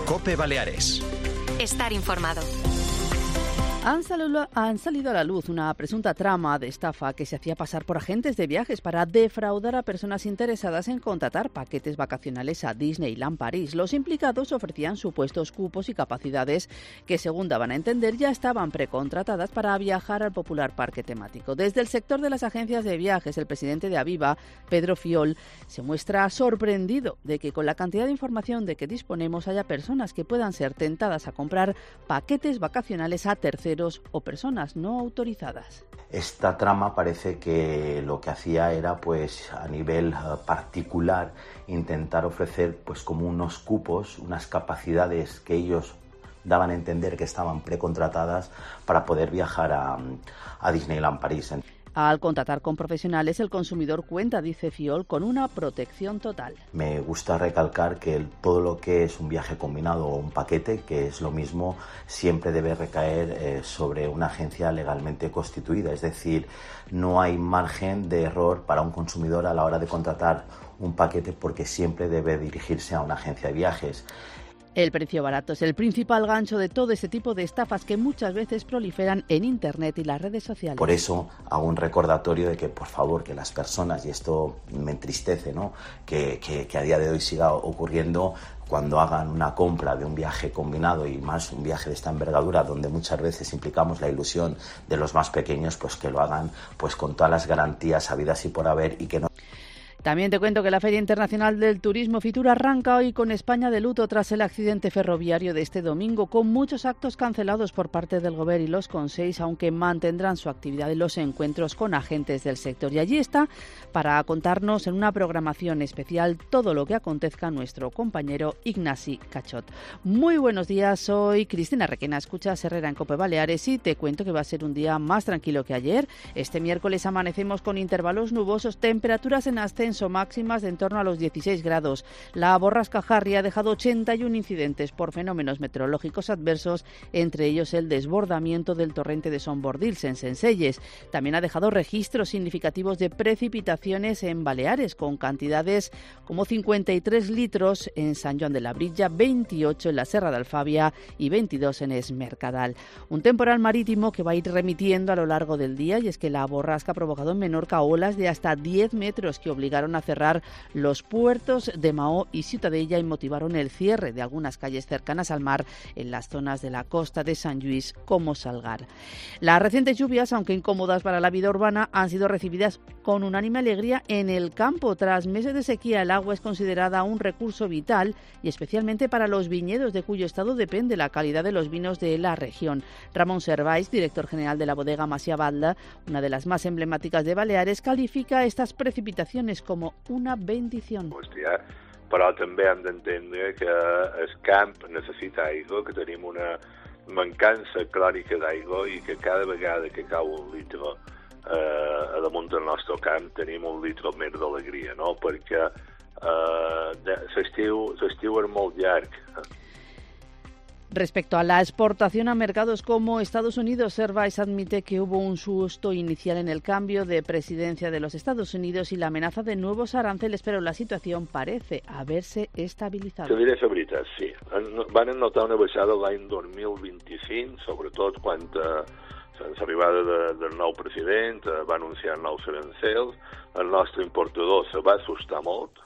COPE Baleares. Estar informado. Han salido a la luz una presunta trama de estafa que se hacía pasar por agentes de viajes para defraudar a personas interesadas en contratar paquetes vacacionales a Disneyland París. Los implicados ofrecían supuestos cupos y capacidades que, según daban a entender, ya estaban precontratadas para viajar al popular parque temático. Desde el sector de las agencias de viajes, el presidente de Aviva, Pedro Fiol, se muestra sorprendido de que con la cantidad de información de que disponemos haya personas que puedan ser tentadas a comprar paquetes vacacionales a terceros o personas no autorizadas. Esta trama parece que lo que hacía era, pues, a nivel particular, intentar ofrecer, pues, como unos cupos, unas capacidades que ellos daban a entender que estaban precontratadas para poder viajar a Disneyland París. Al contratar con profesionales, el consumidor cuenta, dice Fiol, con una protección total. Me gusta recalcar que todo lo que es un viaje combinado o un paquete, que es lo mismo, siempre debe recaer sobre una agencia legalmente constituida. Es decir, no hay margen de error para un consumidor a la hora de contratar un paquete, porque siempre debe dirigirse a una agencia de viajes. El precio barato es el principal gancho de todo este tipo de estafas que muchas veces proliferan en Internet y las redes sociales. Por eso hago un recordatorio de que, por favor, que las personas, y esto me entristece, ¿no?, que a día de hoy siga ocurriendo, cuando hagan una compra de un viaje combinado, y más un viaje de esta envergadura, donde muchas veces implicamos la ilusión de los más pequeños, pues que lo hagan, pues, con todas las garantías habidas y por haber, y que no. También te cuento que la Feria Internacional del Turismo Fitur arranca hoy con España de luto tras el accidente ferroviario de este domingo, con muchos actos cancelados por parte del Gobierno y los consells, aunque mantendrán su actividad en los encuentros con agentes del sector. Y allí está, para contarnos en una programación especial todo lo que acontezca, nuestro compañero Ignasi Cachot. Muy buenos días, soy Cristina Requena, escuchas Herrera en COPE Baleares y te cuento que va a ser un día más tranquilo que ayer. Este miércoles amanecemos con intervalos nubosos, temperaturas en ascenso, máximas de en torno a los 16 grados. La borrasca Harry ha dejado 81 incidentes por fenómenos meteorológicos adversos, entre ellos el desbordamiento del torrente de Son Bordils en Sencelles. También ha dejado registros significativos de precipitaciones en Baleares, con cantidades como 53 litros en San Joan de la Brilla, 28 en la Serra de Alfabia y 22 en Es Mercadal. Un temporal marítimo que va a ir remitiendo a lo largo del día, y es que la borrasca ha provocado en Menorca olas de hasta 10 metros que obligaron a cerrar los puertos de Mahó y Ciutadella y motivaron el cierre de algunas calles cercanas al mar en las zonas de la costa de Sant Lluís como Salgar. Las recientes lluvias, aunque incómodas para la vida urbana, han sido recibidas con unánime alegría en el campo. Tras meses de sequía, el agua es considerada un recurso vital, y especialmente para los viñedos, de cuyo estado depende la calidad de los vinos de la región. Ramón Servais, director general de la bodega Masia Balda, una de las más emblemáticas de Baleares, califica estas precipitaciones como una bendición. Hòstia, però també hem d'entendre que el camp necessita aigua, que tenim una mancança crònica d'aigua i que cada vegada que cau un litre a damunt del nostre camp tenim un litre més d'alegria, no? Perquè l'estiu és molt llarg. Respecto a la exportación a mercados como Estados Unidos, Servais admite que hubo un susto inicial en el cambio de presidencia de los Estados Unidos y la amenaza de nuevos aranceles, pero la situación parece haberse estabilizado. Te diré la veritat, sí. Van notar una baixada l'any 2025, sobretot quan sense l'arribada del nou president va anunciar nous arancels. El nostre importador se va assustar molt,